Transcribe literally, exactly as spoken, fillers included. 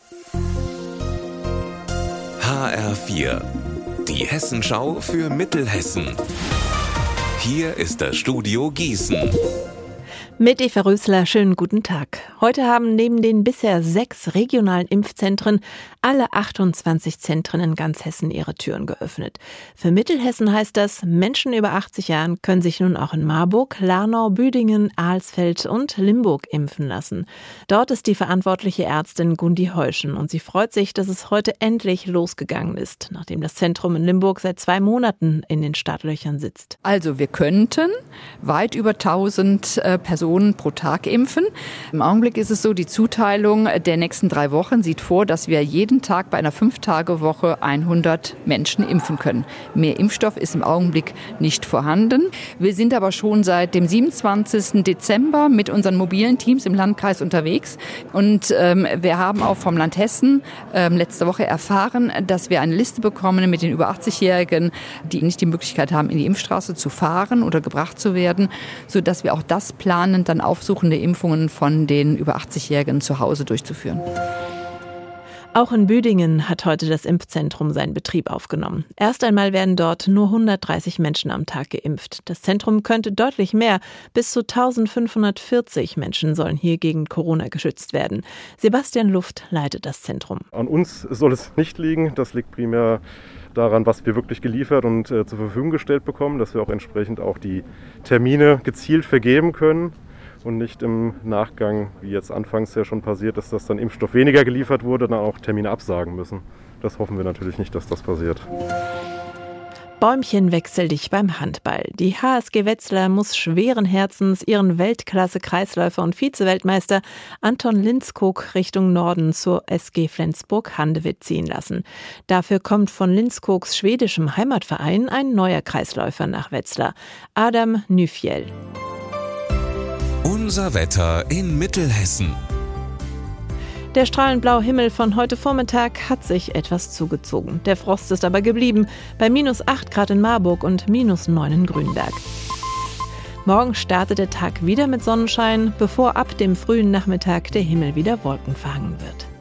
H R vier, die Hessenschau für Mittelhessen. Hier ist das Studio Gießen. Mit Eva Rösler, schönen guten Tag. Heute haben neben den bisher sechs regionalen Impfzentren alle achtundzwanzig Zentren in ganz Hessen ihre Türen geöffnet. Für Mittelhessen heißt das, Menschen über achtzig Jahren können sich nun auch in Marburg, Lahnau, Büdingen, Alsfeld und Limburg impfen lassen. Dort ist die verantwortliche Ärztin Gundi Heuschen und sie freut sich, dass es heute endlich losgegangen ist, nachdem das Zentrum in Limburg seit zwei Monaten in den Startlöchern sitzt. Also wir könnten weit über tausend äh, Personen pro Tag impfen. Im Augenblick ist es so, die Zuteilung der nächsten drei Wochen sieht vor, dass wir jeden Tag bei einer Fünf-Tage-Woche hundert Menschen impfen können. Mehr Impfstoff ist im Augenblick nicht vorhanden. Wir sind aber schon seit dem siebenundzwanzigsten Dezember mit unseren mobilen Teams im Landkreis unterwegs. Und ähm, wir haben auch vom Land Hessen ähm, letzte Woche erfahren, dass wir eine Liste bekommen mit den über achtzig-Jährigen, die nicht die Möglichkeit haben, in die Impfstraße zu fahren oder gebracht zu werden, sodass wir auch das planen, dann aufsuchende Impfungen von den über achtzig-Jährigen zu Hause durchzuführen. Auch in Büdingen hat heute das Impfzentrum seinen Betrieb aufgenommen. Erst einmal werden dort nur hundertdreißig Menschen am Tag geimpft. Das Zentrum könnte deutlich mehr. Bis zu eintausendfünfhundertvierzig Menschen sollen hier gegen Corona geschützt werden. Sebastian Luft leitet das Zentrum. An uns soll es nicht liegen. Das liegt primär daran, was wir wirklich geliefert und äh, zur Verfügung gestellt bekommen, dass wir auch entsprechend auch die Termine gezielt vergeben können. Und nicht im Nachgang, wie jetzt anfangs ja schon passiert, dass das dann Impfstoff weniger geliefert wurde, dann auch Termine absagen müssen. Das hoffen wir natürlich nicht, dass das passiert. Bäumchen wechsel dich beim Handball. Die H S G Wetzlar muss schweren Herzens ihren Weltklasse-Kreisläufer und Vize-Weltmeister Anton Linskog Richtung Norden zur S G Flensburg-Handewitt ziehen lassen. Dafür kommt von Linskogs schwedischem Heimatverein ein neuer Kreisläufer nach Wetzlar, Adam Nyfjell. Unser Wetter in Mittelhessen. Der strahlend blaue Himmel von heute Vormittag hat sich etwas zugezogen. Der Frost ist aber geblieben, bei minus acht Grad in Marburg und minus neun in Grünberg. Morgen startet der Tag wieder mit Sonnenschein, bevor ab dem frühen Nachmittag der Himmel wieder wolkenverhangen wird.